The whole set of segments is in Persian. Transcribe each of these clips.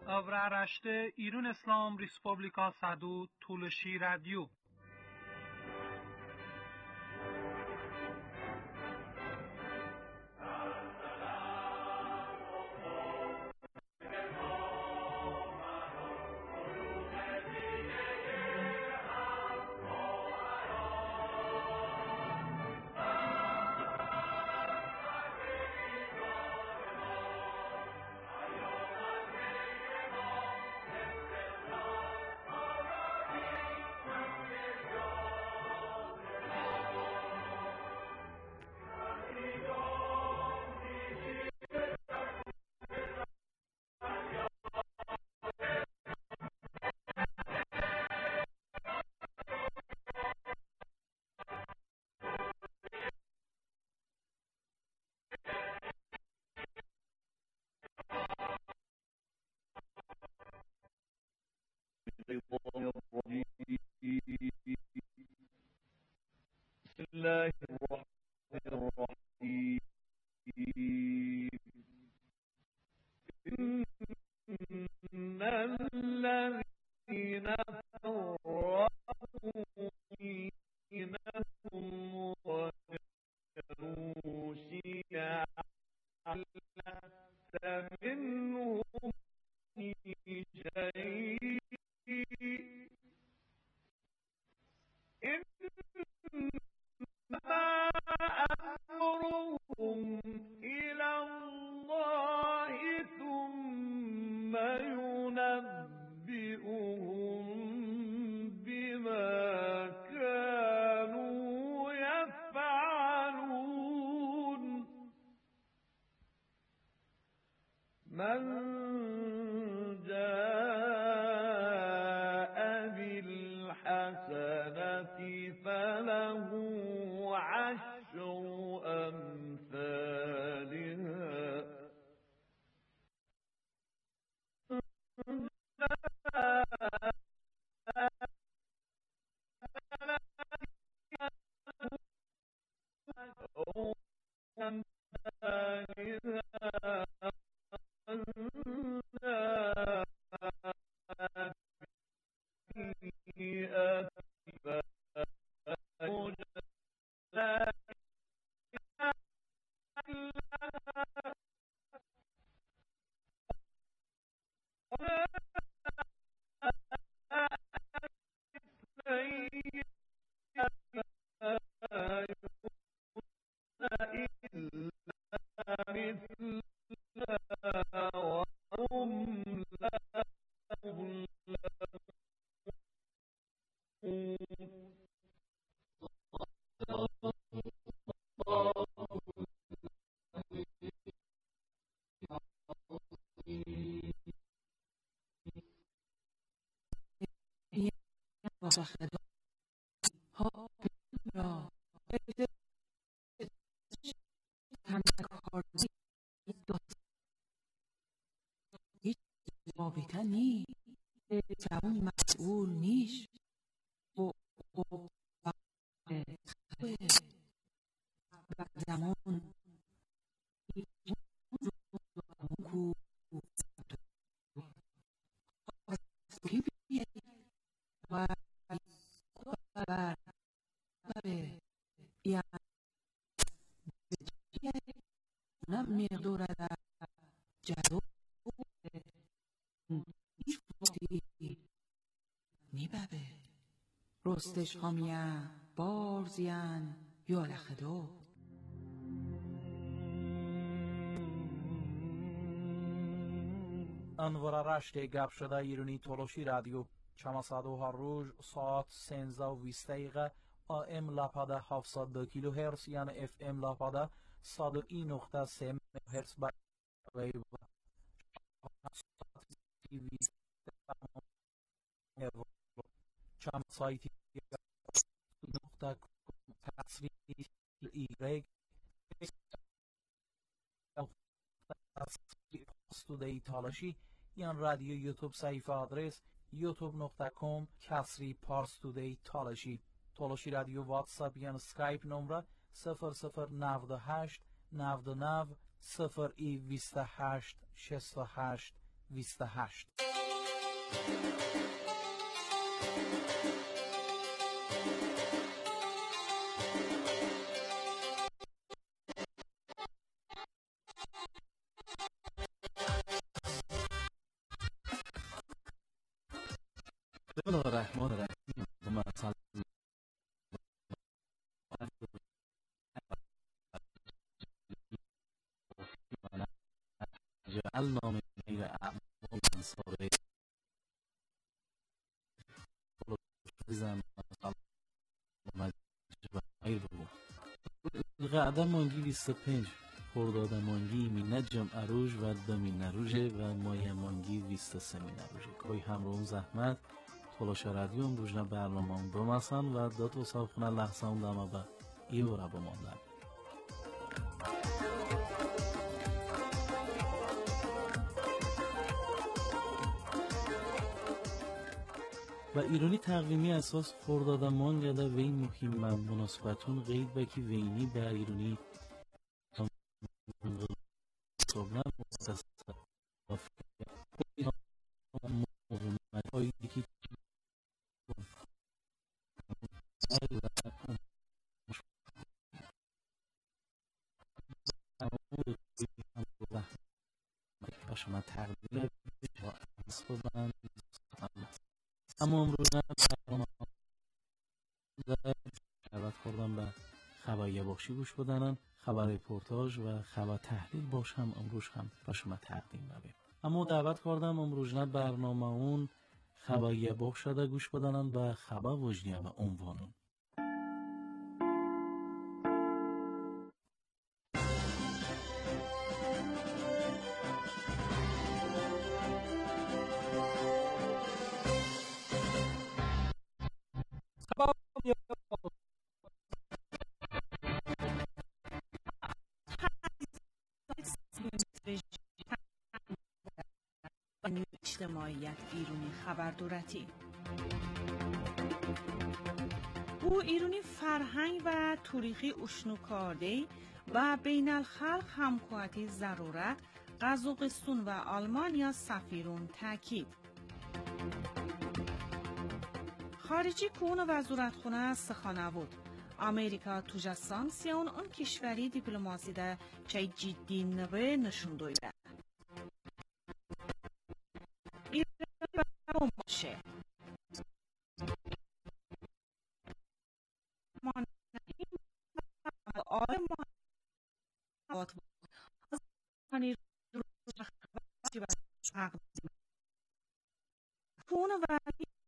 Avraaraște İran İslam Respublika Sadu Tulshi Radio. بسم الله الرحمن الرحيم. إن الذين فرقوا دينهم وكانوا شيعا لست منهم في شيء إنما أمرهم إلى الله ثم ينبئهم بما كانوا يفعلون. من جاء بالحسنة فله عشر أمثالها بیتنی جوان مسئول نیش و زمان کو و یا نه مقدار در جدو نیببه رستش همیه بارزین یا لخدو انور رشت گپ شده ایرانی تولوشی رادیو چماسادو هر روز ساعت 13:20 AM لاپاده 702 کیلو هرتز یعنی FM لاپاده 101.3 هرتز با ویو چم سایتی نقطه تصویر ایگرگ استودیو تالاشی یان رادیو یوتیوب صفحه آدرس youtube.com/parstoday تالاشی تالاشی رادیو واتساپ یان اسکایپ نمره 0098 99 0 28 68 28. بسم الله الرحمن الرحیم. مثلا جعلنا من غیر اعمال انصاره زمان قعده مانگی 25 خرداد مانگی می نجم اروج و دمی نروژه و مایه مانگی 23 می نروژه کوی همرون زحمت تلاش رادیوم روزنا برنامه بمسن و داد و صافخونه لحظه هم دامه با ایو را بماندن. و ایرانی تقویمی اساس خرداد مانگده وی مهم مناسبتون غیر بکی وینی بر ایرانی صبح مؤسسه شما تقدیم اسبابان اما امروز دعوت خوردم به خبر بخشی گوش بدنن خبر رپورتاج و خبر تحلیل باش هم امروز هم با شما تقدیم ببیم. اما دعوت کردم امروز برنامه اون خبر بخش شده گوش بدنن به خبر وجدیه و عنوانون. اجتماعیت ایرونی خبر دورتی او ایرونی فرهنگ و تاریخی اشنوکارده و بین الخلق همکاری ضرورت قزاقستان و آلمانیا سفیرون تاکید. خارجی کون وزارت خونه سخانه بود امریکا توجه سانکسیون اون کشوری دیپلماسی ده چه جدی نوه نشون دویده ایران باشه من کون و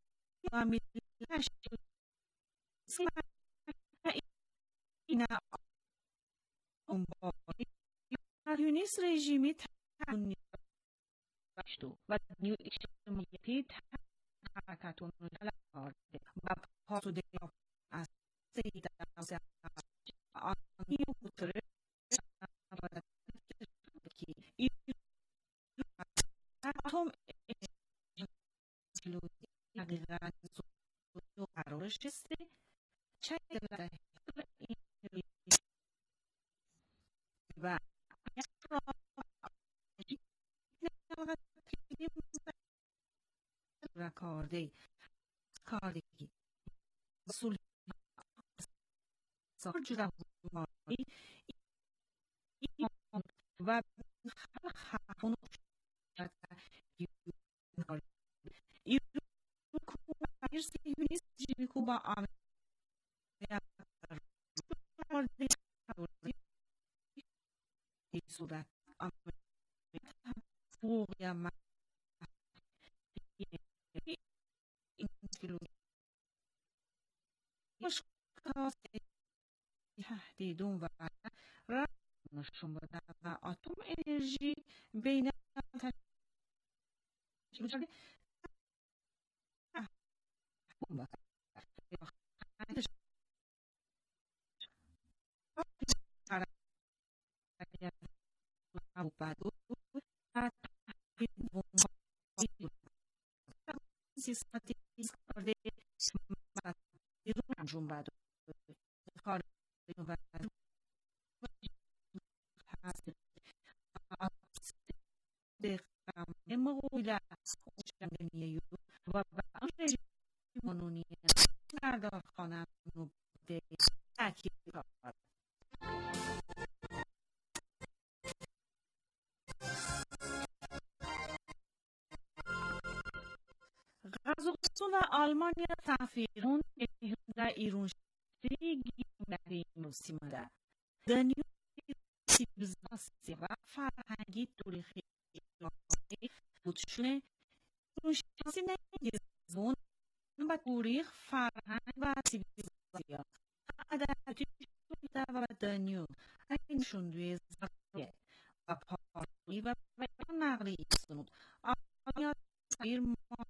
یونیس رژیمی تنونی و نیو اجتماعیتی حرکتون رو کرده و پاسوده از سید آنی و بطره که اتم حقیقت دو قرارش است چه و کاردی سول سرجره و خون یونیس جیبیکو با آمریکا صورت آمریکا فوقی من مشکلات تهدیدون و را نشون بده و اتم انرژی بین مقابل جمعیه و برای قانونی مردار خانه بوده تاکید کرد. قزاقستان و آلمانیا سفیران در ایران شدگی برای موسیمده دنیای سیبزاسی و فرهنگی تاریخی بودشونه ایرانشناسی نگیزون و تاریخ فرهنگ و سیبزاسی ادبیاتی شده و دنیا اینشون دوی زرگه و پارلی و بیان نقلی ایستونود آلمانیا سفیر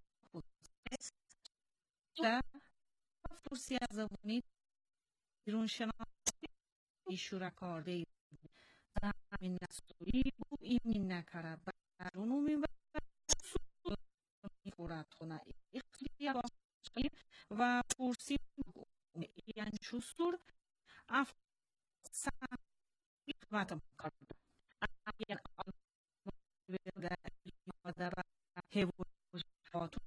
در فرسی از زبانی ایران شناسی ایشورا کارده در همین نستوری بو ایمین نکره برونومی و خورد خونه اختیار و فرسی این شستور افسان خدمتم کرد اگر آلمان در هیوشاتون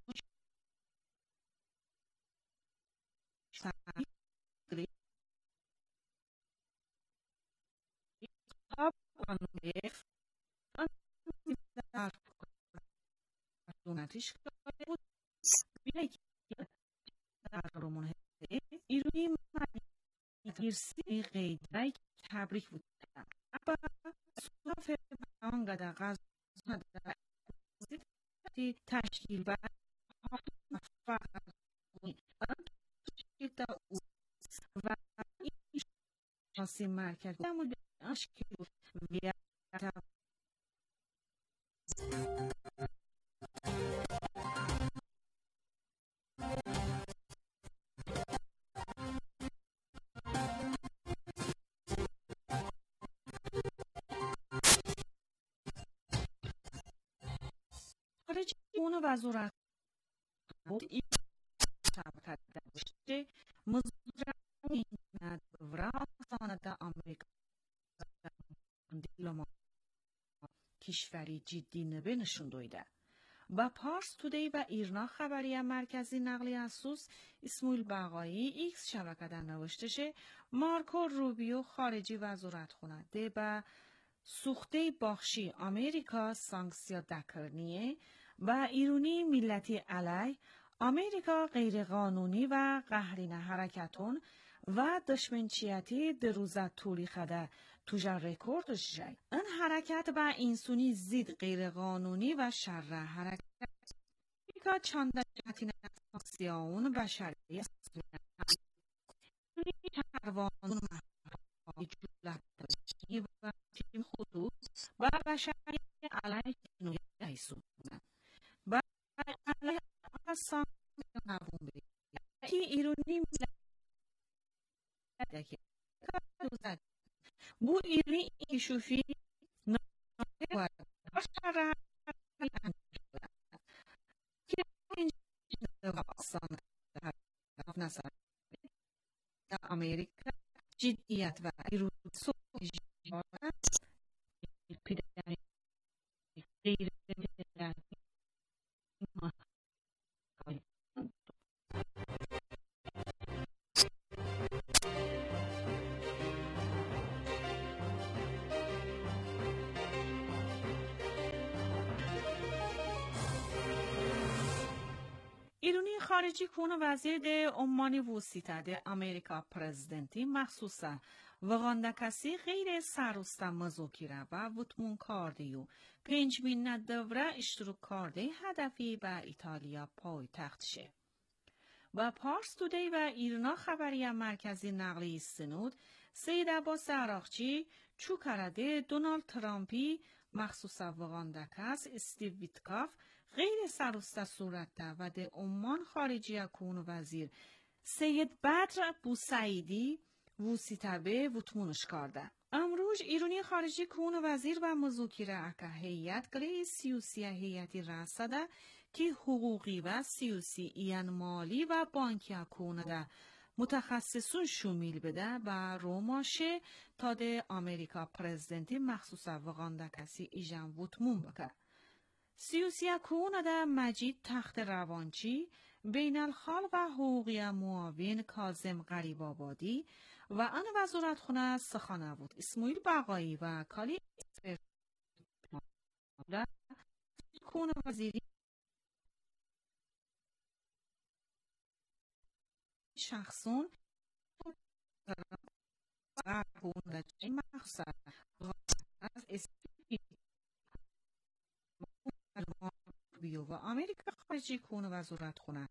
دونتش کرده بود بیایی که در رومان ایرانی گرسی غیدهی تبریک بود اما صورف آنگه غزنه در تشکیل و و این شخصی مرکز نموده اشکل ویت خارجی اون وزارت بود این شبکت داشته مزدور این ندورا سانده آمریکا دیپلمات کشوری جدی نبه نشون دویده. با پارس تودی و ایرنا خبری مرکزی نقلی اسوس اسماعیل بقایی ایکس شبکه در نوشتشه مارکو روبیو خارجی وزارت خونه ده با سوخته باخشی آمریکا سانکسیا دکرنیه و ایرانی ملتی علی آمریکا غیرقانونی و قهرین حرکتون و دشمنچیتی در روزت طولی خده توجه رکوردش جای. این حرکت با انسانی زید غیرقانونی و شر حرکت آمریکا چند جهتی نفسیان و شرعی چروانون محبایی جولت داشتی و تیم خطوط و بشری علیه نوعی حیثو بودن. و علیه آسان نبون بید. که ایرانی ملت که دوزد بو ایرانی ایشوفی نامه و بشر که اینجا آسان نصر در امریکا جدیت و ایرانی سوی جوانت پیدانی غیر پیدانی ایرانی خارجی کون وزیر ده عمانی وسیطه ده امریکا پرزیدنتی مخصوصا وغانده کسی غیر سروسته مذاکره و وطمون کاردیو 5 دوره اشتراک کارده هدفی به ایتالیا پای تخت شه. و پارس تودی و ایرنا خبری مرکزی نقلی سنود سید عباس عراقچی چو کرده دونالد ترامپی مخصوصا وغانده کس استیو ویتکاف غیر سروسته صورت ده و ده عمان خارجی کون وزیر سید بدر بوسعیدی وسیطه به وطمونش کرده. امروز ایرانی خارجی کون وزیر و مذاکره اکه هیئت گلی سیاسی هیئتی رسده که حقوقی و سیاسی این مالی و بانکی کونه ده متخصصون شمیل بده و روماشه تا ده امریکا پرزیدنتی مخصوصا وغانده کسی ایجان وطمون بکه. سیوسیاکون ده مجید تخت روانچی بین الخال و حقوقی معاون کاظم غریب آبادی و آن وزارت خونه سخانه بود اسماعیل بقایی و کالی کون وزیری شخصون قربون رجی مخصر از اسمی بیو و امریکا خارجی کون وزارت خونه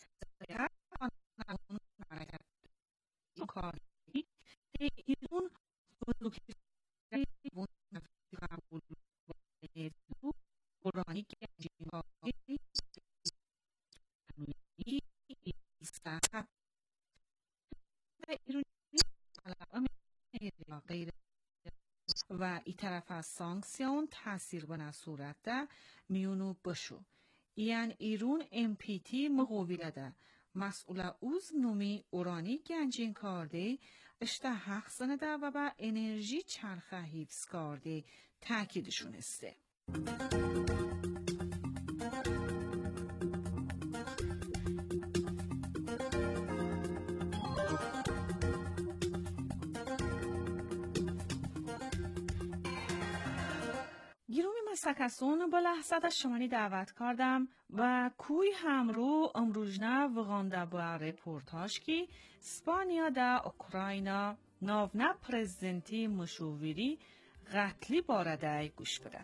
کاری ایرون بزرگی قبول قرآنی غیر و ای طرف از سانکسیون تاثیر بنا صورت ده میونو بشو یعنی ایرون امپیتی مقویله ده مسئول اوز نومی اورانی گنجین کرده اشته حق زنده و با انرژی چرخه حفظ کرده تاکیدشون استه. سکسون با لحظت شمانی دعوت کردم و کوی همرو امروزنه وغانده با رپورتاج کی اسپانیا دا اوکراینا ناونه پرزیدنتی مشوری قتلی بارده گوش بده.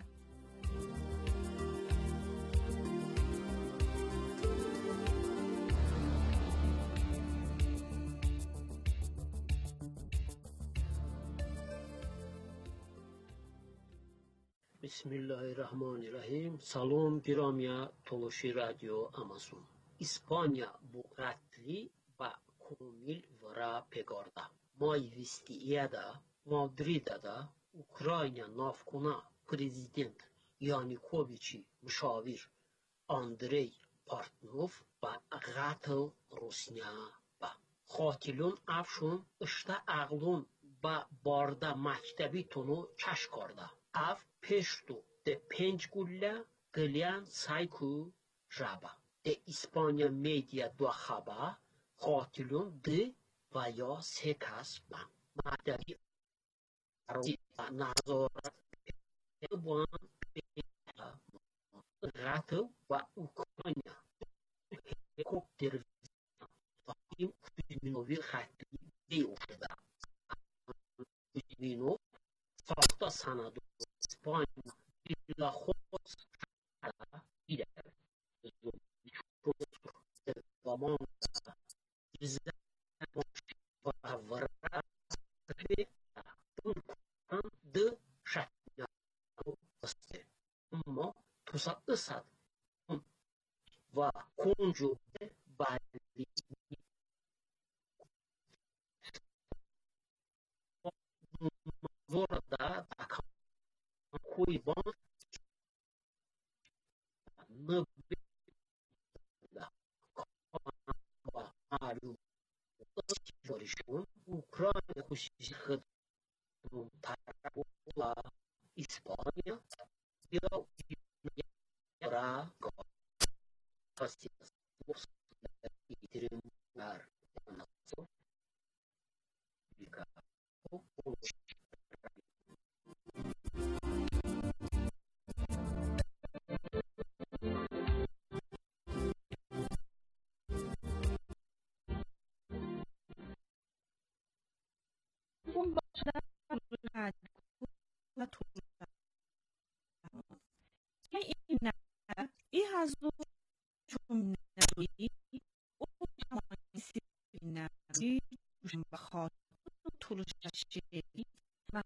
بسم الله الرحمن الرحیم. سلام گرامی تولوشی رادیو آمازون. اسپانیا bu qatli va komil vara pegorda. Mayvistiyada, Madridada Ukrayna navkuna prezident Yanukovichi müşavir Andrey Portnov va qatl Rusnya ba. Qatilun afshun ishta aqlun ba barda maktabi tunu kash karda. Av پشتو ده 5 گله قلیان سایکو رابا ده اسپانیا میدیا دو خبا قاتلون ده و یا 3 کس بان مادری روی نظارت بان قتل و اوکراینیا هلیکوپتر این کوزمینووی خطی بیوشده کوزمینوف ساختا سندو اسپانیا بیلا خود ایده زمان زمان ورا ده شتنا است اما تصدق و کنجو بعدی وردا کوی بان نبی با آلو داشتیم اوکراین خوشی خود ترا اسپانیا یا را کاسی ایتریم بر ناسو بیکا این هزو چون نروی او جمعیسی نروی چون بخاطر طولش شیری و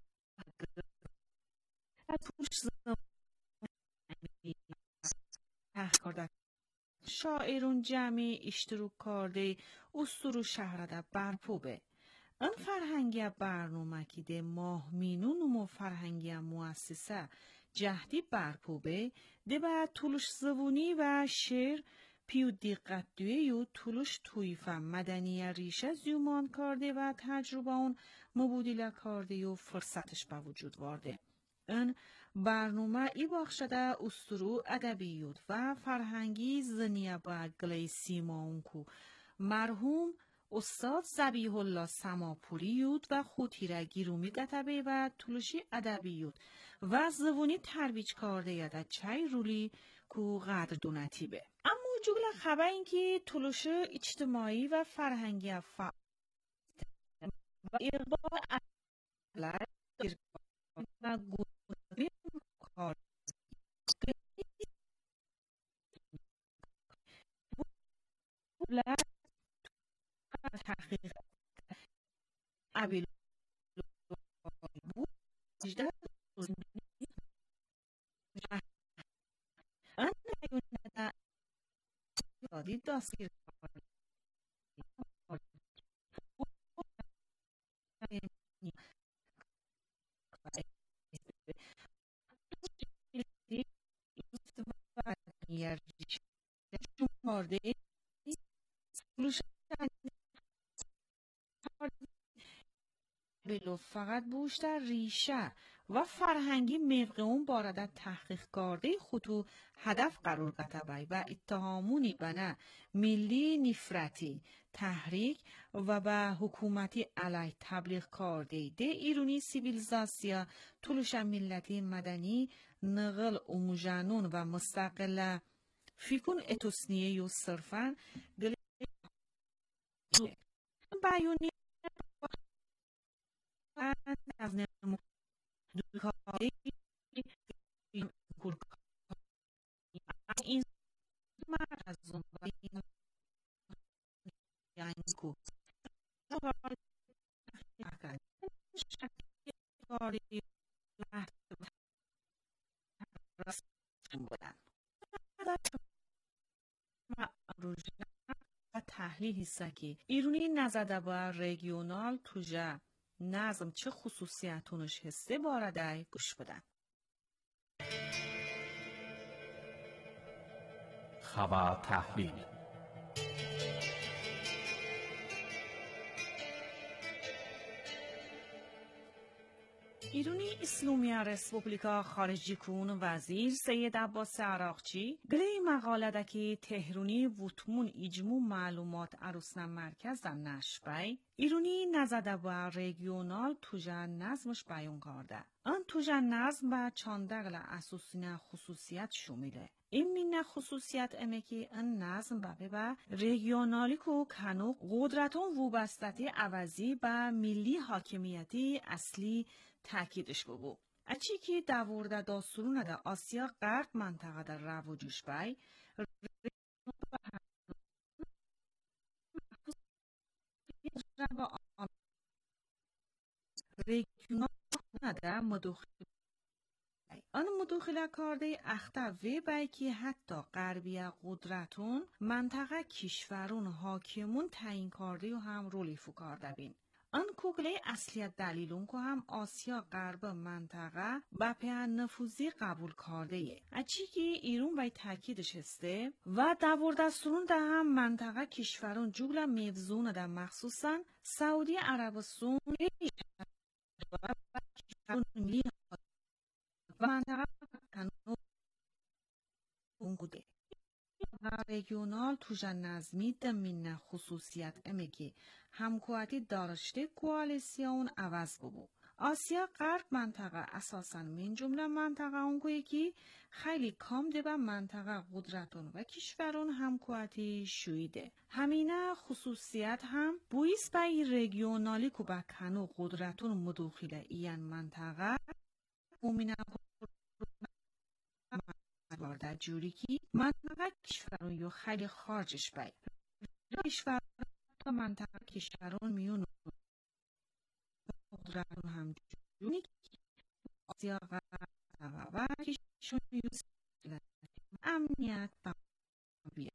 طولش زمانی تحکارده شاعرون جمعی اشتروک کرده استرو شهرده برپوبه ان فرهنگی برنامه که ده ماه مینون و فرهنگی مؤسسه جهدی برپوبه ده با طولش زبونی و شعر پیو دقت دوی و طولش تویفه مدنی ریشه زیومان کرده و تجربه اون مبودیله کرده و فرصتش به وجود وارده. ان برنامه ای باخشده استرو ادبیات و فرهنگی زنیه با گلی سیماونکو مرحوم استاد زبیح الله سماپوریوت و خوتیره گیرومی گتبه و طولشی ادبیات و زبونی ترویج کرده یده چای رولی کو قدر دونتی به. اما جگل خبر این که طولش اجتماعی و فرهنگی و اقبال اطلاع و گونه کار تحقیق ابیل بود 18 ان یوندا یادی دستگیر شمارده بلو فقط بوشتر ریشه و فرهنگی موقعون بارده تحقیق کرده خودو هدف قرار گتبای و اتهامونی بنا ملی نفرتی تحریک و به حکومتی علیه تبلیغ کرده ده ایرونی سیویلیزاسیا طولش ملتی مدنی نقل اوموژانون و مستقل فیکون اتوسنیه و صرفا بیونی از نمو دوکاری این مرزون و این یعنی کو کاری بودن و تحلیل هستکی ایرونی نزده با رژیونال توجه نظم چه خصوصیتونش هسته بارده گوش بدن. خبر تحلیل ایرونی اسلامی رسپوبلیکا خارجی کون وزیر سید عباس عراقچی گلی مقاله دکی تهرونی وطمون اجمو معلومات عروسنا مرکز در نشبای ایرونی نزده با رژیونال توجه نظمش بیان کرده. آن توجه نظم با چاندقل اساسینا خصوصیت شمیله. این مینه خصوصیت امکی ان نظم با رژیونالی کو کنو قدرتون وابستگی عوضی با ملی حاکمیتی اصلی تاکیدش بگو. اچی که دورده داسترون در آسیا غرب منطقه در رواجش بای رژیونال در مداخله آن مداخله کرده اخته وی بای که حتی غربی قدرتون منطقه کشورون حاکمون تعیین کرده و هم رولی فو کرده بین. آن کوگله اصلیت دلیلون که هم آسیا غرب منطقه با پیان نفوذی قبول کرده یه. اچی که ایرون بای تاکیدش هسته و دستورون در هم منطقه کشورون جگل میوزون در مخصوصا سعودی عربستان و کشورون ملی و منطقه کنون بوده. رژیونال توجه نظمی دمینه خصوصیت امگی همکواتی دارشته کوالیسیون عوض ببو. آسیا غرب منطقه اساساً من جمله منطقه اونگوی که خیلی کم ده به منطقه قدرتون و کشورون همکواتی شویده. همینه خصوصیت هم بویس بای رژیونالی که با کنو قدرتون مداخله این منطقه مومینه در جوری که منطقه کشورون یا خیلی خارجش بای کشورون تا منطقه کشورون میون قدرتون هم جوری که آسیا غرب و کشورون یوز امنیت و بیه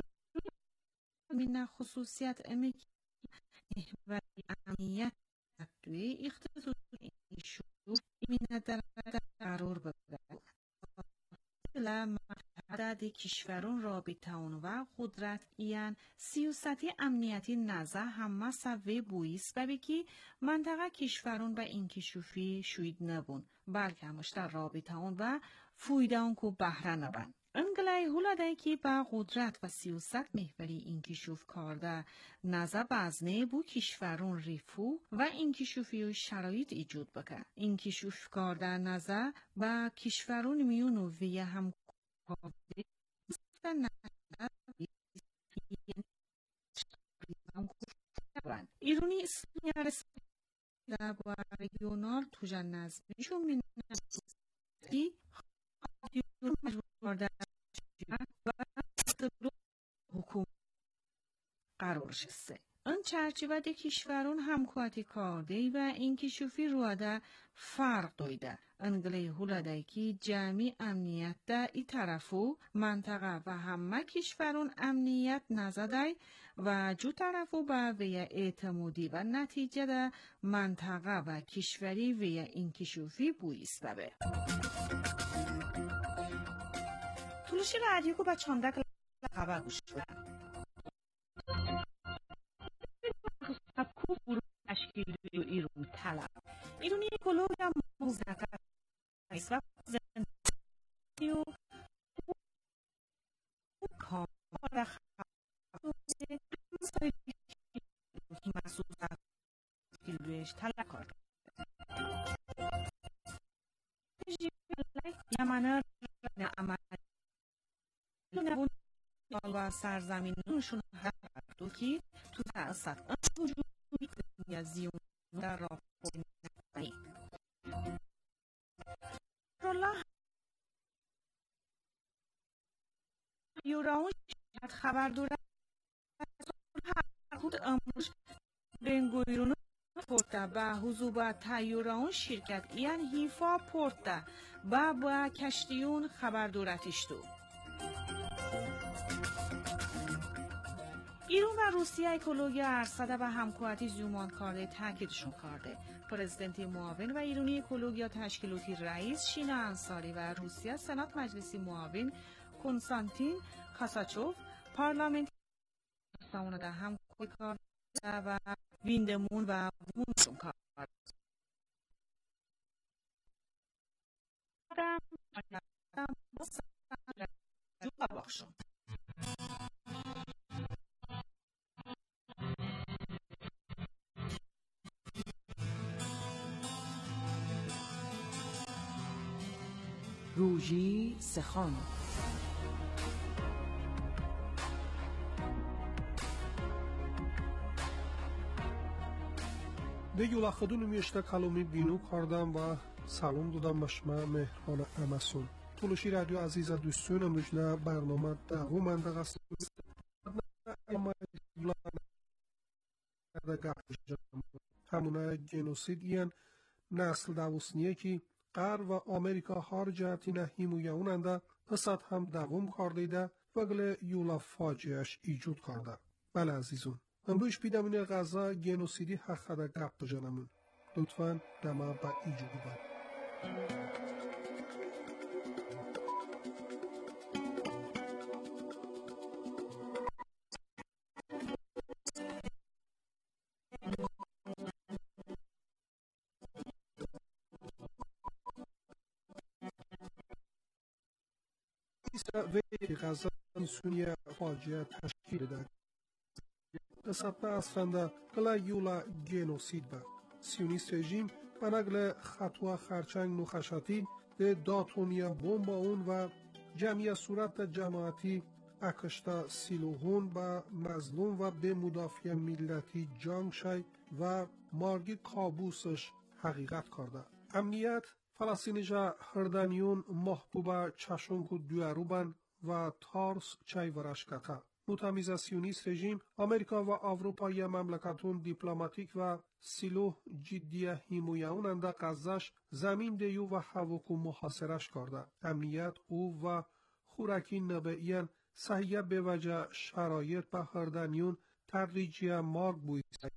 من خصوصیت امکی و امنیت توی اختصاص ایشون من در قرار ببرد. لما عدد کشورون رابطه‌ون و قدرت ایان سیاستی امنیتی نزه همه سوی بویست و بکی منطقه کشورون به این کشوفی شوید نبون بلکه همشتر رابطه‌ون و فویده‌ون که بهره نبن. انگلی هولده که با قدرت و سیاست محوری این کشوف کارده نزه بازنه بو کشورون ریفو و این کشوفی و شرایط ایجود بکن. این کشوف کارده نزه با کشورون میونو وی هم کارده ایرونی اسمی رسیده با رگیونال توجه نزمیشون می نزدی مجبور و حکومت قرار شسته. این چرچیوه کشورون همکاری کرده و این کشوفی روده فرق دایده. انگلی هولاده که جمعی امنیت ده ای طرفو منطقه و همه کشورون امنیت نزده و جو طرفو با وی اعتمادی و نتیجه ده منطقه و کشوری وی این کشوفی بویست ببه. طولشی رادیو کو با چندک خبر گوش بدن. کو برو تشکیل ایران طلب. ایرانی اکولوژی هم موزنکر است و زندگی و کامل خبر محسوس تشکیلش طلب کرد. یمنه عمل نبود و سرزمینشون هر دو که تو تأثیر وجود یا زیون در راه نکنی. الله یوران خبر داره خود امروز بنگویرون پورتا با حضور تایوران شرکت ایان هیفا پورتا با کشتیون خبر دورتش دو. ایران و روسیه اکولوژی ارصده و همکاری زیومان کرده تاکیدشون کرده. پرزیدنت معاون و ایرانی اکولوژی تشکیلاتی رئیس شینا انصاری و روسیه سنات مجلسی معاون کنستانتین کاساچوف پارلمانت سامانه ده همکاری کرده و ویندمون و مونشون کرده. روژی سخن به یولا خودو نمیشته کلامی بینو کردم و سلام دادم به شما مهران امسون. طولشی رادیو عزیز دوستون امروز برنامه دهو منطقه است. همونه جنوسید این نسل دوستنیه که غر و آمریکا هر جهتی نهیمویه اوننده پسد هم دوم کرده ده و گل یولا فاجعهش ایجود کرده. بله عزیزون امروز پیدم این غزه جنوسیدی حق ده گپ بجنمون. لطفاً دمه با ایجو ببن. و غزه سونیه فاجعه تشکیل ده. دستپه اصفنده کلا یولا جنوسید با. سیونیست رژیم به نقل خطوه خرچنگ نخشاتی ده داتونیا بومبا اون و جمعی صورت جماعتی اکشتا سیلوهون با مظلوم و به مدافع ملتی جنگ شای و مارگی کابوسش حقیقت کرده. امنیت فلسطینیجا هردانیون محبوبه چشونکو دویاروبن و تارس چای ورشکتا. متمیز سیونیست رژیم آمریکا و اروپای مملکتون دیپلماتیک و سیلوه جدیه هیمویون انده غزش زمین دیو و هواکو محاصرش کرده. امنیت او و خورکی نبعین صحیح به وجه شرایط به هردانیون تدریجی مارگ بویست.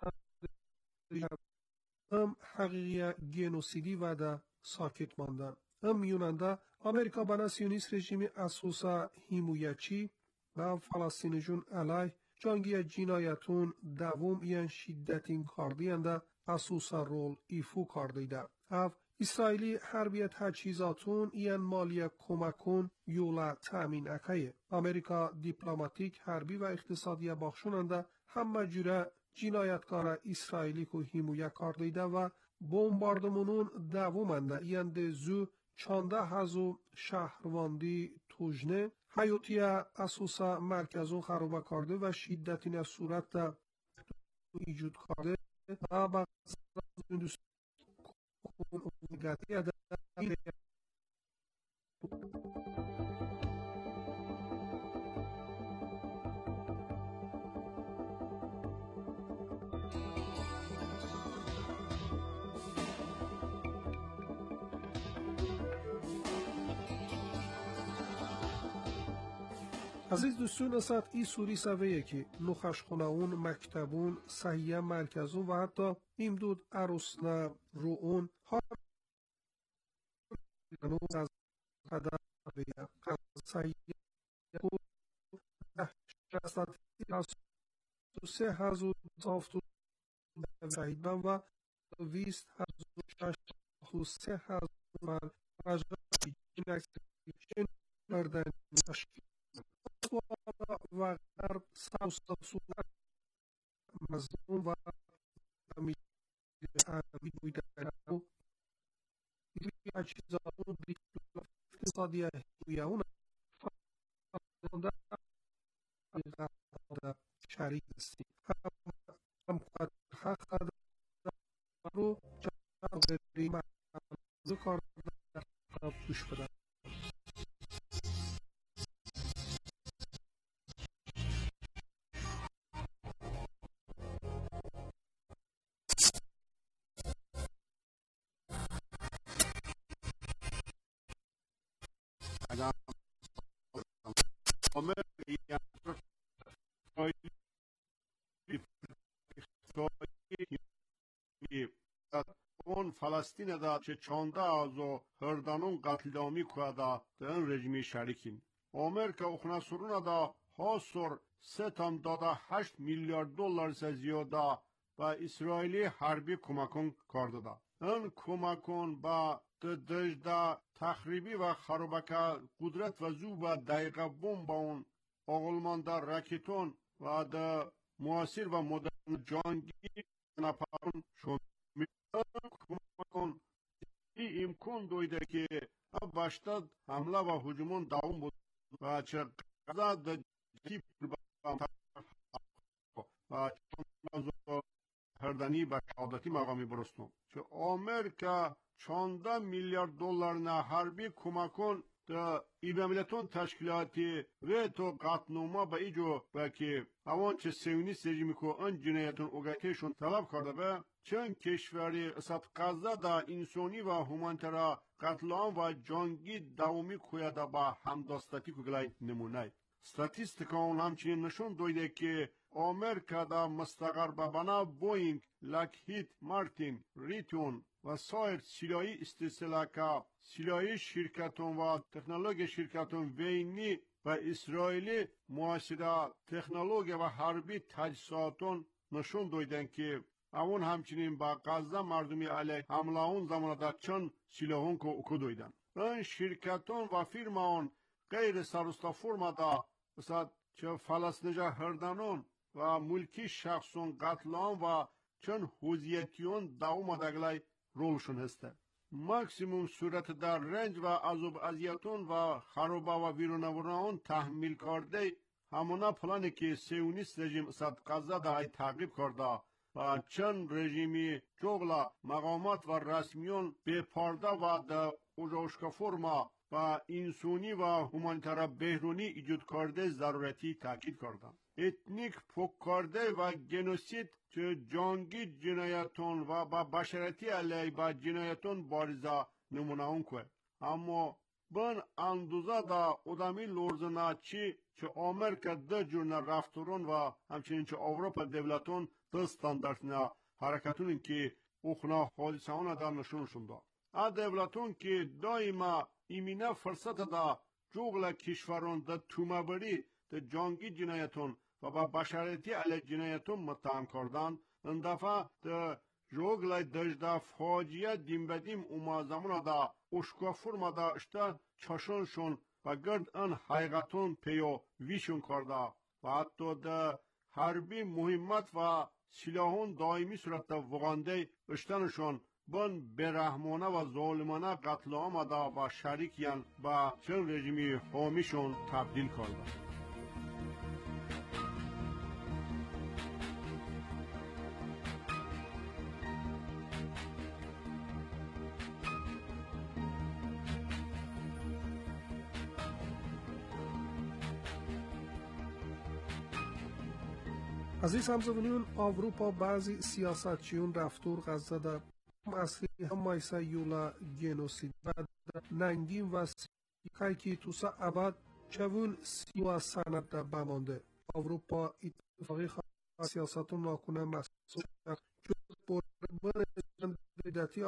هم حقیقی گنوسیدی و ده ساکت ماندن. میوننده آمریکا بنا سیونیست رژیم اساسا هیمویچی و فلسطینیجون علیه جانگی جنایتون دوم یان شدتین کاردیانده اساسا رول ایفو کاردیده. او اسرائیلی حربی تجهیزاتون یان مالیه کمکون یولا تامین اکایه. آمریکا دیپلماتیک حربی و اقتصادی بخشوننده همه جوره جنایتکار اسرائیلی که هیمویه کاردیده و بمباردمونون دومنده یان دزو 14,000 شهرواندی توجنه حیاتیه اساسا مرکزون خرابه کرده و شدتین صورت ایجود کرده و با عزیز دوستون اسات ای سوری سویه که نخش خوناون مکتبون صحیح مرکزون و حتی امدود عروسنا روون ها از قدر بیا صحیح بود 3,000 شهید بن و 20,000 مردن تشکیل و غرب سوساسون مظلوم و عربی بوده و اجزاء اقتصادی هیویون فرانده شریک هستیم هم حق رو جوابی معنی کار گوش بدن. اون فلسطین دا چه 14,000 هردانون قتلعامی کوادا دن رژیمی شریکین. آمریکا اخنا سرون دا حاصر 3.8 میلیارد دلار زیاده با اسرائیلی حربی کمکون کرده دا. این کمکون با دجده تخریبی و خرابکه قدرت و زوب دقیقه بمب اون آغلمان در راکتون و در معاصر و مدرن جانگی نپرون شد. کمکون این امکان دویده که باشد حمله و هجومون دوام بود و چه قضا در جیب و چون هردنی به شهادتی مقامی برستون چه آمریکا 14 میلیارد دلار نه حربی کمکون در ایبامیلتون تشکیلاتی و تو قطنوما با ایجو با که اوان چه سیونیست رژیمی که ان جنایتون اوگتیشون طلب کرده به چند کشوری اسات قضا دا انسانی و همانترا قتلان و جانگی دوامی کویده با همداستاتی کگلای نمونه. ستاتیستیکان همچنین نشون دویده که آمریکا دا مستقر بنا بوینگ، لاکهید مارتین، ریتون و سایر سلاحی استثلاکا سلاحی شرکتون و تکنولوژی شرکتون وینی و اسرائیلی معاصره تکنولوژی و حربی تجهیزاتون نشون دویدن که اون همچنین با غزه مردمی علیه حمله اون زمان در چند سلاحون که اکو دویدن. این شرکتون و فرماون غیر سروستا فرما دا مثلا چه فلسطینجا هردانون و ملکی شخصون قتلان و چند حوزیتیون دوام دگلای رولشون هسته. ماکسیموم صورت در رنج و عذاب اذیتون و خرابه و ویرونوران تحمیل کرده همونا پلانی که سیونیست رژیم صد غزه دا تعقیب کرده و چند رژیمی جغلا مقامات و رسمیون به پارده و در اوجاشکا فرما و انسانی و همانتر بهرونی ایجاد کرده ضرورتی تاکید کردند. اتنیک پوک کرده و گنوسید چه جانگی جنایتون و با بشرتی علیه با جنایتون بارزا نمونه اون که اما بن اندوزه دا ادامی لورزنا چه آمریکا ده جورنا رفتارون و همچنین چه اروپا دولتون ده ستاندردنا حرکتون که اخنا حادثه ها دا نشونشون دا. دولتون که دائما ایمینه فرصت دا جوغل کشورون دا تومبری دا جانگی جنایتون و با بشریتی علیه جنایتون متهم کردن این دفعه دا جوغل دجدا فاجیه دیم بدیم اوما زمان دا اشکا فرما دا اشتا چشانشون و گرد ان حقیقتون پیو ویشون کرده و حتی دا حربی مهمت و سلاحون دائمی صورت وغانده اشتنشون بن برحمانه و ظالمانه قتل آمده و شریکیان با چند رژیمی حامیشون تبدیل کرده. عزیز همزمانیون، آوروپا بعضی سیاستچیون رفتور غزه در اصلی هم مایسا یولا گنوسید و ننگین و سیکایی که توسا ابد چون سیوا سند در بمانده. آوروپا اتفاقی خواه سیاستون ناکنه مسئول جز بره دیدتی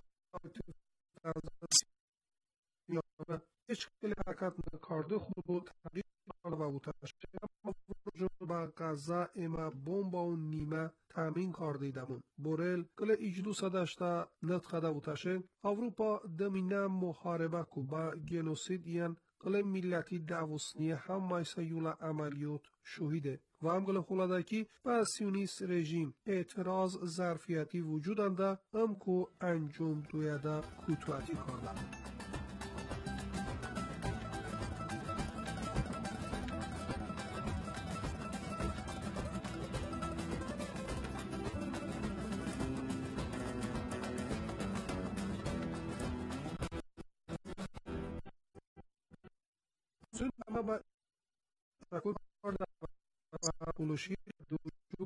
هیچ کلی حرکت نکارده خود رو تغییر کرده و بودش با غزه اما بمبا و نیمه تامین کرده ایدمون بورل کل ایجدو سداشتا نتخده بودشه اوروپا دمینه محاربه کو با گنوسید یان کل ملتی داوسنی هم مایسا یولا عملیات شهیده و هم کل خلادکی با سیونیست رژیم اعتراض ظرفیتی وجود انده هم کو انجام دویده کوتواتی کرده. با تکل کرده و پولوشی دوجو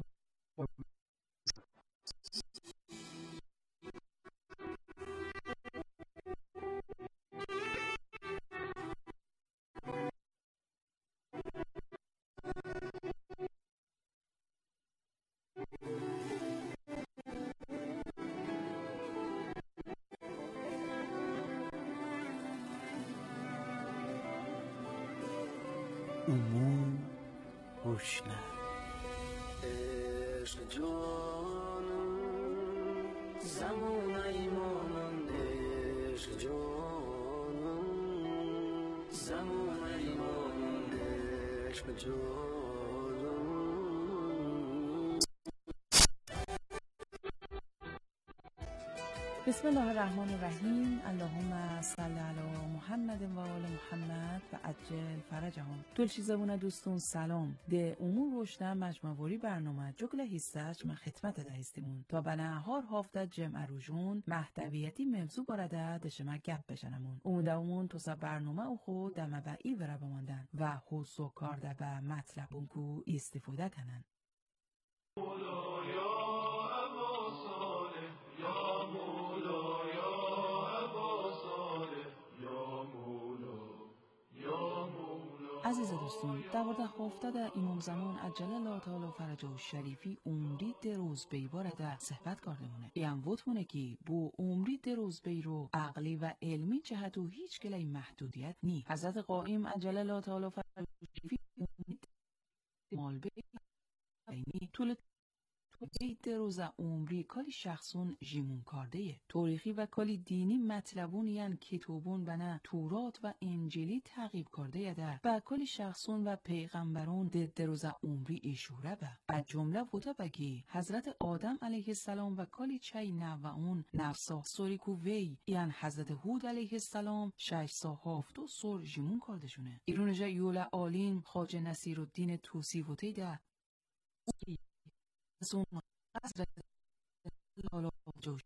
امور روشنه عشق جانم زمان ایمانم عشق جانم زمان ایمانم عشق جانم بسم الله الرحمن الرحیم. اللهم صل علی محمد و آل محمد و عجل فرجهم. دلشی زبونه دوستون سلام. ده امور روشنه مجموعی برنامه جگل هیستش من خدمت ده هستیمون تا به نهار هفته جمع روژون محتویتی موضوع بارده دشمه گپ بشنمون. امیدوارم تو سب برنامه او خود دمه به ای وره بماندن و حوص و کارده به مطلبون کو استفاده کنن. عزیز دوستان، در مورد افتاد امام زمان عجل الله تعالی فرجه شریفی عمری دروز بیوارده صحبت کرده مونه. این وقت مونه که بو عمری دروز بیرو عقلی و علمی جهت و هیچ کلی محدودیت نی. حضرت قائم عجل الله تعالی فرجه شریفی عمری مال بینی طول روز عمری کلی شخصون جیمون کرده تاریخی و کلی دینی مطلبون یان کتابون بنا تورات و انجیلی تعقیب کرده ده و کلی شخصون و پیغمبرون ده روز عمری اشوره به از جمله بوده بگی حضرت آدم علیه السلام و کلی چای نوعون نفسا سوریکو وی یان حضرت هود علیه السلام 607 سور جیمون کرده شونه. ایرونجا یولا آلین خواجه نصیرالدین توسی بوده ده حضرت لالا جوش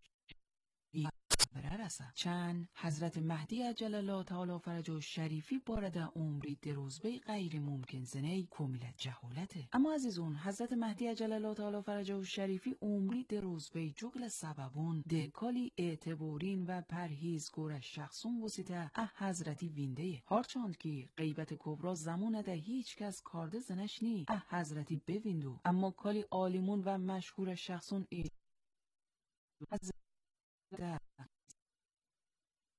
چند حضرت مهدی عجل الله تعالی فرجه شریفی بارد عمری دروزبه غیر ممکن زنه کامل جهالته. اما عزیزون حضرت مهدی عجل الله تعالی فرجه شریفی عمری دروزبه جگل سببون دکالی اعتبارین و پرهیزگور شخصون وسیطه حضرتی وینده هرچند که غیبت کبرا زمان ده هیچ کس کارده زنش نی حضرتی بویندو اما کالی عالمون و مشهور شخصون حضرت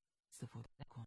استفاده کن.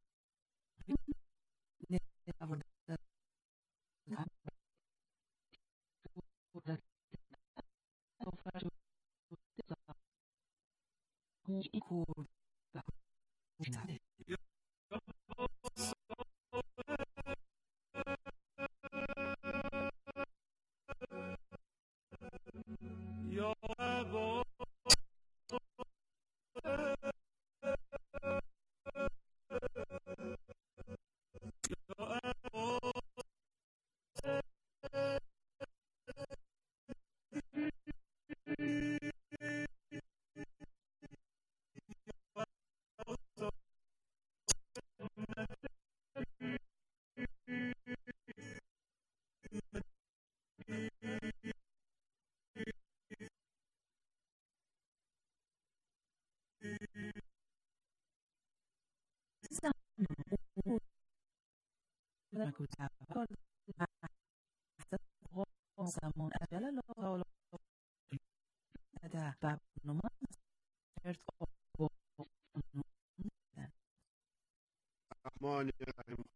زمان اجل الله تعالی در برنامه الرحمن الرحیم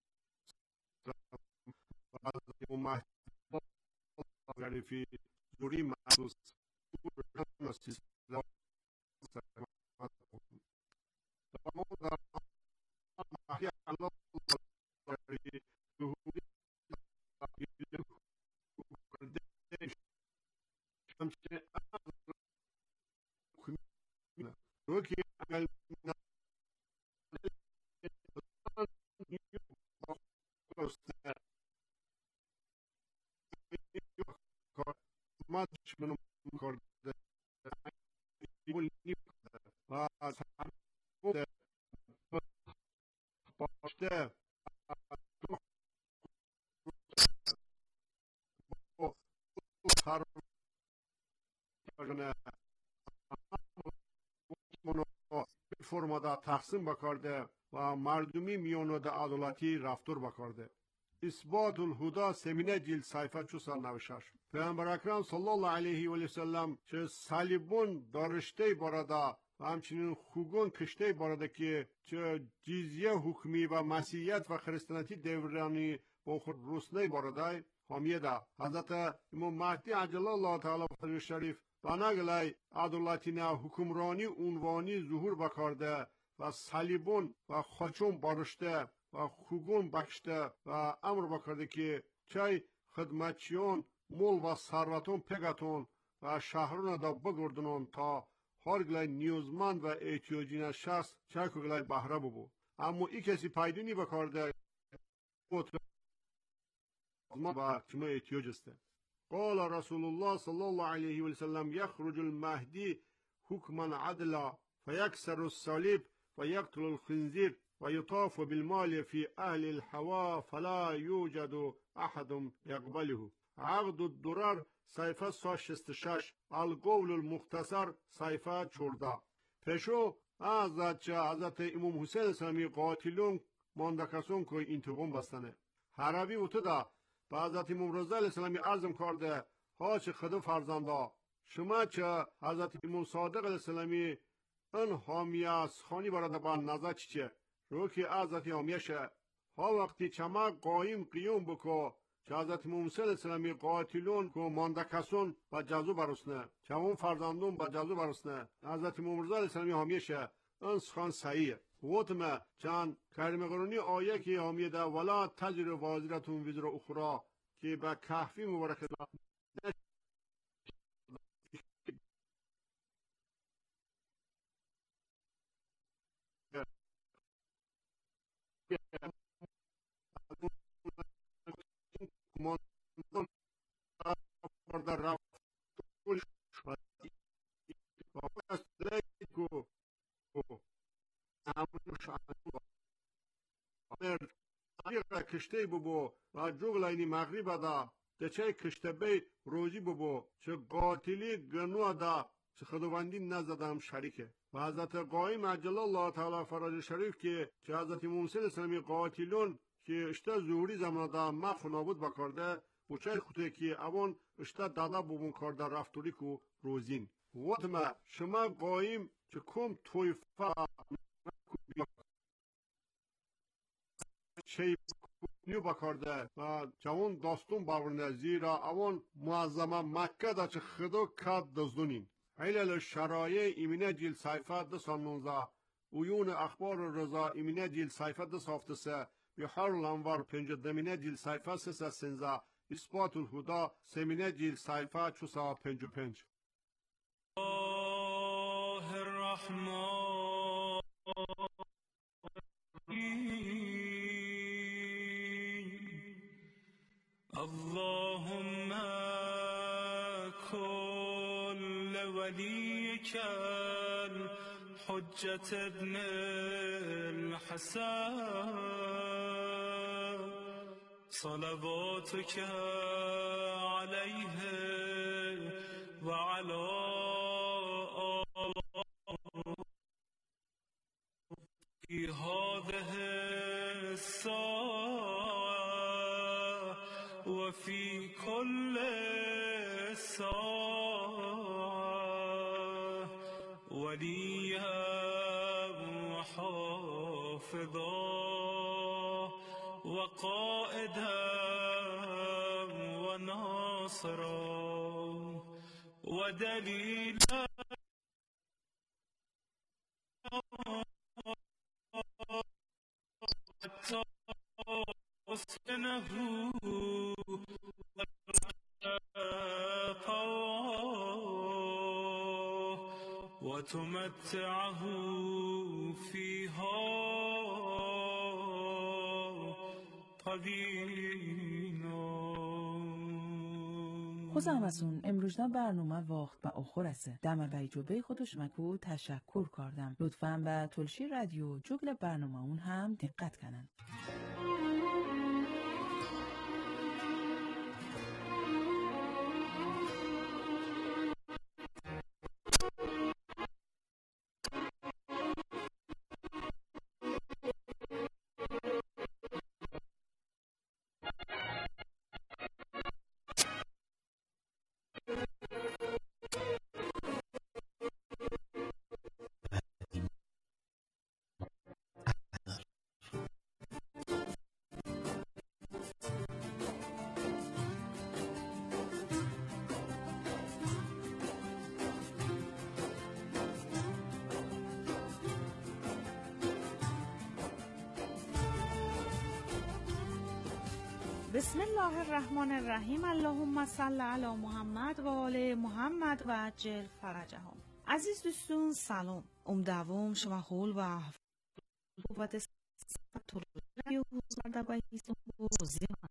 في زوری محسوس فرمادا تقسیم بکرده و مردمی میانود عدالتی رفتار بکرده. اثبات الهدا سمینه جلد صحیفه 496. پیامبر اکرم صلی الله علیه و سلم چه صلیبون دارشته بارادا و همچنین خوگون کشته بارادا که چه جزیه حکمی و مسیحیت و خریستانیتی دورانی با خود روسنه بارادا حامیه ده. حضرت امام مهدی عجل الله تعالی فرج شریف بناگلای عدالتینه حکمرانی عنوانی ظهور بکرده و صلیبون و خاچون بارشته و خوگون بخشته و امر بکرده که چای خدمتچیان مول و ثروتون پگتون و شهرون دا بگردنون تا هرگلای نیوزمند و احتیاجی شخص چای کگلای بهره ببو. اما ای کسی پیدونی بکرده و چما احتیاج استه. قال رسول الله صلى الله عليه وسلم يخرج المهدي حكما عدلا فيكسر الصليب ويقتل الخنزير ويطاف بالمال في أهل الحوا فلا يوجد أحد يقبله. عقد الدرر صحیفه 166 القول المختصر صحیفه 14. پشو حضرت امام حسین اسلامی قاتلون ماندکسون که انتقام بستنه. حربی اوتدا به حضرت امام رضا علیه السلامی عرضم کرده ها چه خدا فرزندا شما چه حضرت امام صادق علیه السلامی ان حامیه از خانی برده با نظر چیه رو که حضرت حامیه شه ها وقتی چما قایم قیوم بکو چه حضرت امام علیه السلامی قاتلون که مانده کسون با جزو برسنه چمون فرزندون با جزو برسنه حضرت امام رضا علیه السلامی حامیه شه ان سخان صحیح وطمه چند کریم قرونی آیه که حامیه ده ولا تجر وازرتون وزر اخرى که به کهفی مبارک کشته ببو و جوگلاینی مغرب دا دچه کشته بی روزی ببو چه قاتلی گنو دا چه خداوندی نزدم شریکه و حضرت قایم عجل الله تعالی فرج شریف که چه حضرت موسی اسلامی قاتلون که اشته ظهوری زمان دا مخ نابود بکرده و چه خطه که اوان اشته دادا ببون کرده رفتوری که روزین وطمه شما قایم چه کم تویفه شیب نیو بکارده و جوان داستون باورنه زیرا اون معظمه مکه دا چه خدو کد دزدونین ایلال شرایع ایمینه جیل صیفه 219 عیون اخبار رضا ایمینه جیل صیفه 273 بحر الانوار 50 جیل صیفه 313 اثبات الهدا سمینه جیل صیفه 455 الله الرحمن اللهم كل وليك الحجة ابن الحسن صلواتك عليه وعلى في هذه الساعة وفي كل ساعة وليا وحافظا وقائدا وناصرا ودليلا حتى أسكنه وتمتعه فيها طويلا. خوز همسون امروزنا برنامه وقت و آخر است. دم بای جوبه خودش مکو تشکر کردم. لطفاً به تلشی رادیو جوگل برنامه اون هم دقت کنن. بسم الله الرحمن الرحیم. اللهم صل علی محمد و آل محمد و عجل فرجهم. عزیز دوستان سلام. دوم شما خول و قوت سطوری و بایستون بوزیان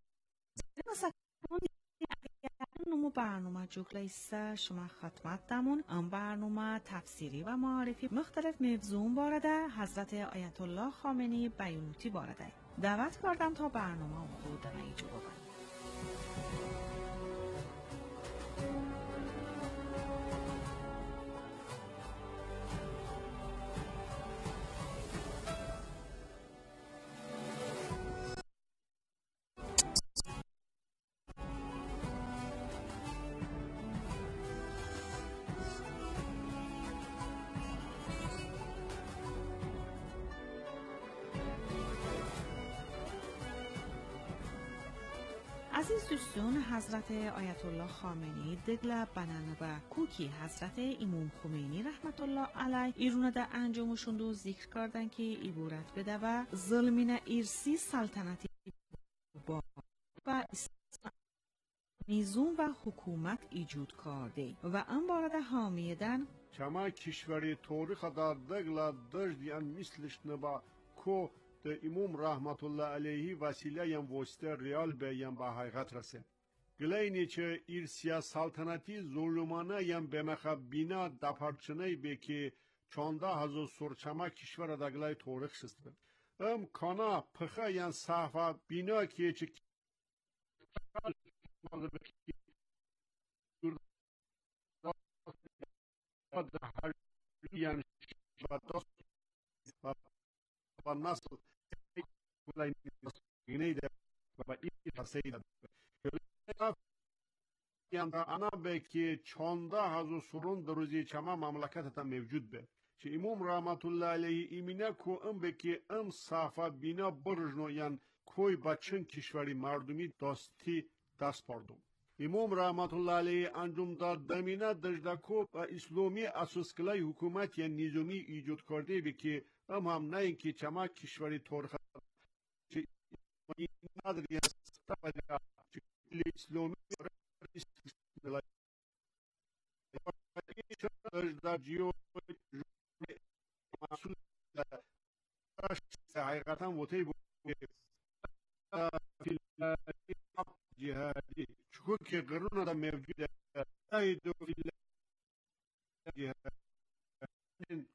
نمو برنامه جوگلیسته شما خدمت دمون ام برنامه تفسیری و معارفی مختلف موضوع بارده حضرت آیت الله خامنه‌ای بیانوتی بارده دعوت کردم تا برنامه خود در ایجا ببرد. عزیز دوستان حضرت آیت الله خامنه‌ای دگل بنانه و کوکی حضرت امام خمینی رحمت الله علیه ایرونه در انجامشون دو ذکر کردن که عبارت بده و ظلمین ارسی سلطنتی با و نظام و حکومت ایجاد کرده و ام بارد حامیدن چما کشوری تاریخ دا دگل دجدیان مثلش نبا کو ده امام رحمت الله علیه وسیله یم واسطه ریال به یم با حقیقت رسه. گلینی چه ایرسیا سلطنتی ظلمانه یم به مخب بینا دپارچنه به که 14,000 سرچما کشور دگلای تاریخ شسته. کانا پخه یم صحفه بینا که چه و نسل گینیده و این سیده انا به که 14,000 سرون در روزی چما مملکت تا موجود به چه امام رحمت الله علیه ایمینه کو ام به که ام صافه بینا برجنو یعن کوی بچن کشوری مردمی داستی دست بردم. امام رحمت الله علیه انجام داد دمینه دجدکو و اسلامی اساس کلای حکومت یا نظامی ایجاد کرده بی که هم نه اینکه چما کشوری ترخ چه نداری استفاده چه اسلامی دجدجیو مسئول حقیقتا وطی بود جهادی چون که قرون دا موجود ایدو فی جهادی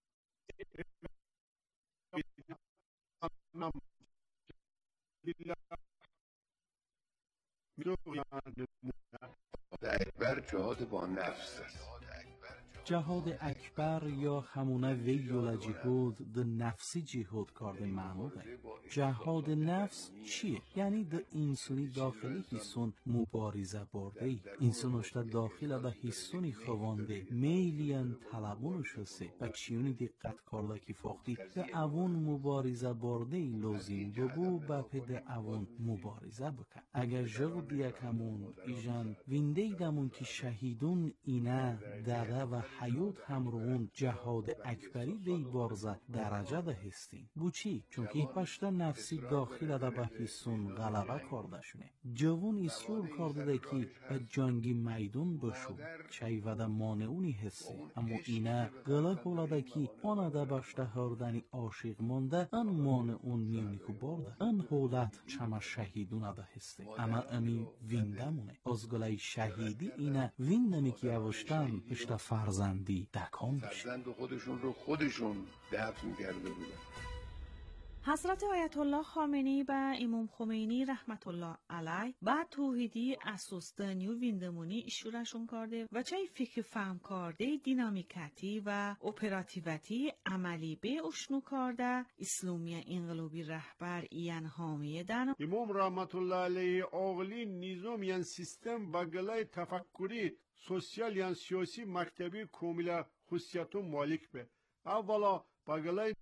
اکبر جهاد با نفس است. جهاد اکبر یا همونه ویولا جهود ده نفسی جهود کرده معنو ده. جهاد نفس چیه؟ یعنی ده انسانی داخلی حسون مبارزه برده ای. انسان اشتا داخل به حسونی خوانده میلیان طلبونش هسته و چیونی دقت کرده که فاقتی ده اوون مبارزه برده ای لازم ببو با پده اوون مبارزه بکن. اگر جغد یکمون ایجان وینده ایدمون که شهیدون اینه دره و حیات همرون جهاد اکبری وی بارزه درجه ده هستیم. بو چی؟ چون که پشت نفسی داخل ده به حسون غلبه کرده شونه. جوان اصرار کرده ده که به جنگی میدون بشو. چای و ده مانعونی هستی. اما اینه غله هوله که آنه ده بشته هردنی عاشق مانده ان مانعون میونی که برده. ان هولت چما شهیدونه ده هستی. اما امی وینده مونه. از گله شهیدی اینه ویندمی که یوشتن پشت فرزندی دکان بشه. فرزند خودشون رو خودشون دفن کرده بودن. حضرت آیت الله خامنه‌ای و امام خمینی رحمت الله علیه بعد توحیدی اساس دنیو ویندمونی ایشورشون کرده و چای فکر فهم کرده دینامیکتی و اپراتیویتی عملی به اشنو کرده اسلامی انقلابی رهبر این حامیه دن. امام رحمت الله علیه آغلی نظام یان سیستم بگلای تفکری سوسیال یان سیاسی مکتبی کاملا خصوصیت و مالک به اولا بگلای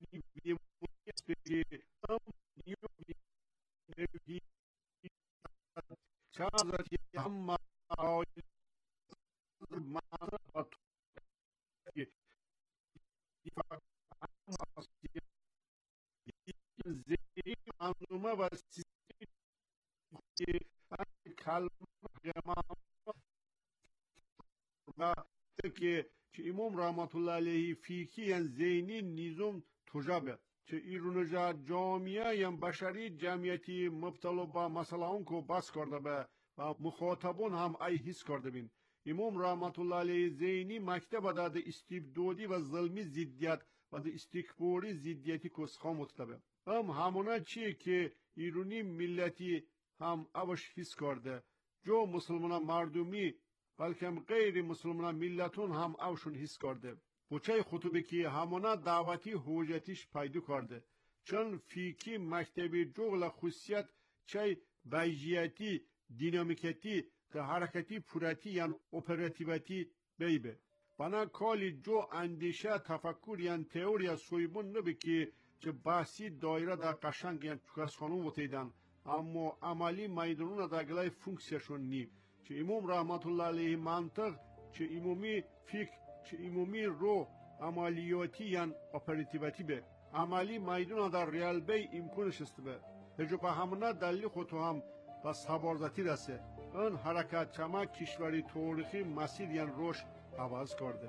که امام رحمت الله علیه فیکی یان ذهنی نظام تجابه چه ایرونجا جامعه یم بشری جمعیتی مبتلا به مسئله اون کو بس کرده به و مخاطبون هم ای حس کرده بین. امام رحمت الله علیه ذهنی مکتب داده استبدادی و ظلمی ضدیت و ده استکباری ضدیتی کسخا مطلبه. همونه چیه که ایرونی ملتی هم اوش حس کرده. جو مسلمان مردمی بلکه غیر مسلمان ملتون هم اوشون حس کرده. بچه خطبه که همونه دعوتی حجتیش پیدا کرده. چون فیکی مکتبی جغل خصوصیت چه بیجیتی، دینامیکتی، ده حرکتی پوراتی یعن اپراتیویتی بیبه. بنا کالی جو اندیشه تفکر یعن تئوریا سویبون نبی که چه بحثی دایره در قشنگ یعن چکس خانون وطیدن اما عملی میدانون در گلای فونکسیشون نی. چه امام رحمت الله علیه منطق، چه امامی فکر، چه امامی رو عملیاتی یعن اپراتیویتی به عملی میدون در ریال بی امکانش است به هجو به همونه دلیل خودتو هم بس حبارزتی رسه اون حرکت چما کشوری تاریخی مسیر یعن روش عوض کرده.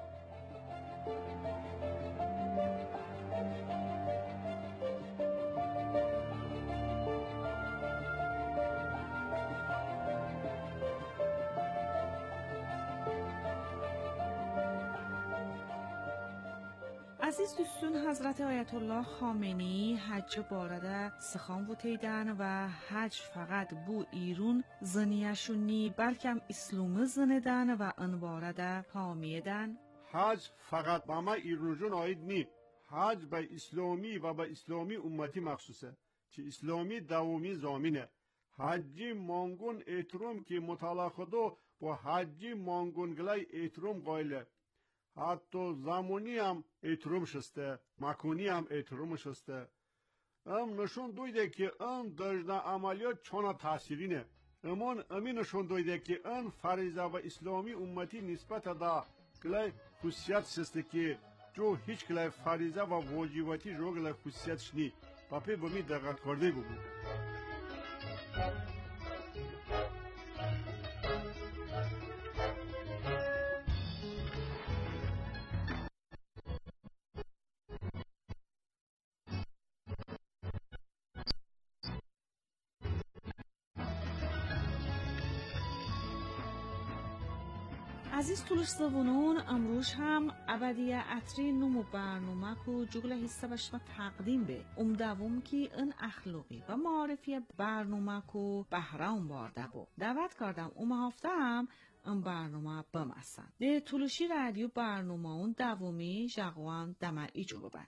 عزیز دوستون، حضرت آیت الله خامنه‌ای حج بارده سخان بوتیدن و حج فقط بو ایرون زنیشون نی بلکه اسلام زندن و انبارده حامیدن. حج فقط با ما ایرونجون آید نی. حج به اسلامی و به اسلامی امتی مخصوصه چه اسلامی دوامی زامینه. حجی مانگون احترام که مطالعه خودو با حجی مانگون گلای احترام قایله. حتی زمانی هم احترام شسته، مکانی هم احترام شسته. نشون دویده که دجنا عملیات چونا تاثیرینه. امین نشون دویده که فریضه و اسلامی امتی نسبت دا کلای خصوصیت سسته که جو هیچ کلای فریضه و واجباتی جو کلای خصوصیتش نی. پاپی بمی دقت کرده بود. عزیز طولش زبونون امروز هم ابدیه اتری نمو برنامه کو جگل حصه بشما تقدیم به دوم که ان اخلاقی و معرفی برنامه کو بهرام بارده بو دعوت کردم هفته هم این برنامه بمسن ده طولشی رادیو برنامه اون دومی جاگوان دمر ایجو ببن.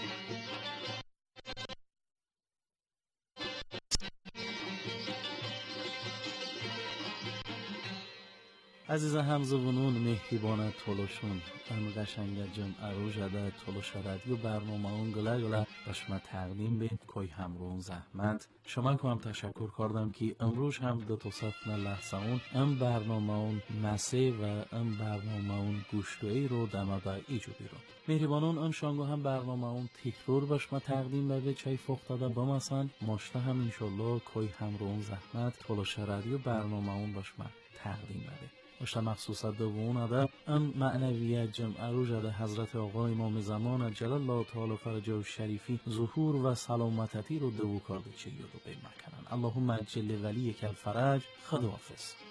عزیز همزبونون مهربان تولوشون ام قشنگ جمع روزاده تولوش رادیو برنامه اون گله بشما تقدیم به کوی همرون زحمت شما کو هم تشکر کردم که امروز هم دو تا صفحه لحظه اون ام برنامه اون مسه و ام برنامه اون گوشتوی رو دمده ایجو بیرون مهربانون ام شانگو هم برنامه اون تکرار بشما تقدیم به چای فوقتاده بمسن ماشته هم انشالله کوی همرون زحمت تولوش رادیو برنامه اون بشما تقدیم بده باشه مخصوصا دوون اده ام معنویت جمع روزاده حضرت آقا امام زمان جلال الله تعالی فرجه و شریفی ظهور و سلامتی رو دو کرده چه یادو بیم کنن اللهم عجل ولیک الفرج خداحافظ.